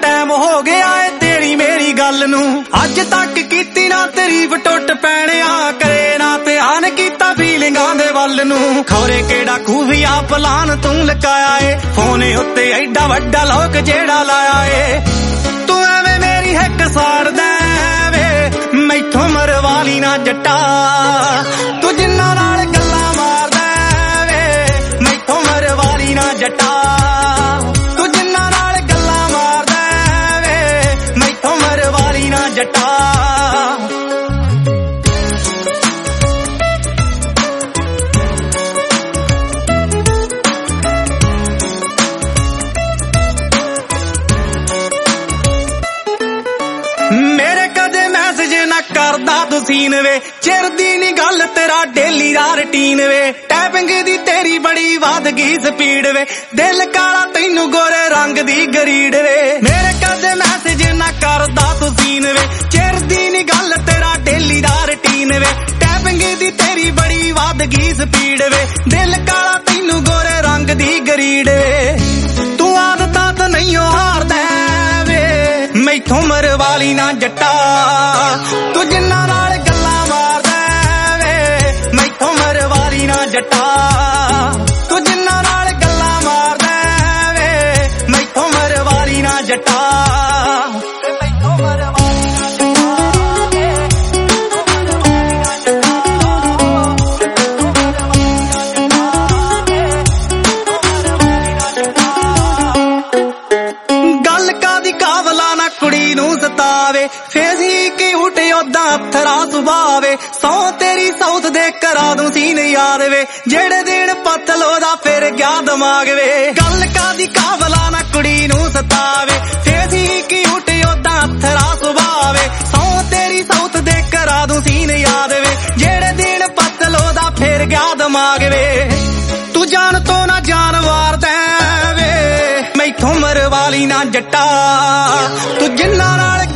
Time ਹੋ ਗਿਆ ਏ ਤੇਰੀ ਮੇਰੀ ਗੱਲ ਨੂੰ। ਅੱਜ ਤੱਕ ਕੀਤੀ ਨਾ ਤਾਰੀਫ ਟੁੱਟ ਪੈਣਿਆ ਕਰੇ ਨਾ ਧਿਆਨ ਕੀਤਾ ਫੀਲਿੰਗਾਂ ਦੇ ਵੱਲ ਨੂੰ। ਖੌਰੇ ਕਿਹੜਾ ਖੂਫੀਆ ਪਲਾਨ ਤੂੰ ਲਕਾਇਆ ਏ ਫੋਨੇ ਉੱਤੇ ਐਡਾ ਵੱਡਾ ਲੋਕ ਜਿਹੜਾ ਲਾਇਆ ਏ। ਤੂੰ ਐਵੇਂ ਮੇਰੀ ਹਿੱਕ ਸਾੜਦਾ ਵੇ ਮੈਥੋਂ ਮਰਵਾਲੀ ਨਾ ਜੱਟਾ। ਤੂੰ ਜਿੰਨਾਂ ਨਾਲ ਗੱਲਾਂ ਮਾਰਦਾ ਵੇ ਮੈਥੋਂ ਮਰਵਾਲੀ ਨਾ ਜੱਟਾ। ਤੂੰ ਜਿੰਨਾਂ ਨਾਲ ਗੱਲਾਂ ਮਾਰਦਾ ਵੇ ਮੈਥੋਂ ਮਰਵਾਲੀ ਨਾ ਜੱਟਾ। ਮੇਰੇ ਕਦੇ ਮੈਸੇਜ ਨਾ ਕਰਦਾ ਤੂੰ ਸੀਨ ਵੇ ਚਿਰ ਦੀ ਨੀ ਗੱਲ ਤੇਰਾ ਡੇਲੀ ਦਾ ਰੁਟੀਨ ਵੇ। ਟੈਪਿੰਗ ਦੀ ਤੇਰੀ ਬੜੀ ਵੱਧ ਗਈ ਸਪੀਡ ਵੇ ਦਿਲ ਕਾਲਾ ਤੈਨੂੰ ਗੋਰੇ ਰੰਗ ਦੀ ਗਰੀਡ ਵੇ। ਮੇਰੇ ਕਦੇ ਮੈਸੇਜ ਨਾ ਕਰਦਾ ਤੂੰ ਸੀਨ ਵੇ ਚਿਰ ਦੀ ਨੀ ਗੱਲ ਤੇਰਾ ਡੇਲੀ ਦਾ ਰੁਟੀਨ ਵੇ। ਟੈਪਿੰਗ ਦੀ ਤੇਰੀ ਬੜੀ ਵੱਧ ਗਈ ਸਪੀਡ ਵੇ ਦਿਲ ਕਾਲਾ ਤੈਨੂੰ ਗੋਰੇ ਰੰਗ ਦੀ ਗਰੀਡ ਵੇ। ਤੂੰ ਆਦਤਾਂ ਤਾਂ ਨਹੀਂ ਹਾਰਦਾ ਮੈਥੋਂ ਮਰਵਾਲੀ ਨਾ ਜੱਟਾ। ਤੂੰ ਜਿੰਨਾਂ ਨਾਲ ਗੱਲਾਂ ਮਾਰਦਾ ਵੇ ਮੈਥੋਂ ਮਰਵਾਲੀ ਨਾ ਜੱਟਾ। ਤੂੰ ਜਿੰਨਾਂ ਨਾਲ ਗੱਲਾਂ ਮਾਰਦਾ ਵੇ ਮੈਥੋਂ ਮਰਵਾਲੀ ਨਾ ਜੱਟਾ। ਮੈਥੋਂ ਮਰਵਾਲੀ ਨਾ ਗੱਲ ਕਾਦੀ ਕਾਬਲਾ ਨਾ ਕੁੜੀ ਨੂੰ ਸਤਾਵੇ ਫੇਰ ਹੀ ਕਿਊਟ ਓਦਾਂ ਅਥਰਾ ਸੁਭਾਵੇ। ਸੌ ਤੇਰੀ ਸਾਊਥ ਦੇ ਕਰਾ ਦੂੰ ਸੀਨ ਯਾਦ ਵੇ ਜਿਹੜੇ ਦਿਨ ਪਤਲ ਉਹਦਾ ਫਿਰ ਗਿਆ ਦਿਮਾਗ ਵੇ। ਗੱਲ ਕਾਦੀ ਕਾਬਲਾ ਨਾ ਕੁੜੀ ਨੂੰ ਸਤਾਵੇ ਫੇਰ ਹੀ ਕਿਊਟ ਓਦਾਂ ਅਥਰਾ ਸੁਭਾਵੇ। ਸੌ ਤੇਰੀ ਸਾਊਥ ਦੇ ਕਰਾ ਦੂੰ ਸੀਨ ਯਾਦ ਵੇ ਜਿਹੜੇ ਦਿਨ ਪਤਲ ਉਹਦਾ ਫਿਰ ਗਿਆ ਦਿਮਾਗ ਵੇ। ਤੂੰ ਜਾਨ ਤੋਂ ਨਾ ਜਾਨ ਵਾਰਦਾ ਵੇ ਮੈਥੋਂ ਮਰਵਾਲੀ ਨਾ ਜੱਟਾ। ਤੂੰ ਜਿੰਨਾਂ ਨਾਲ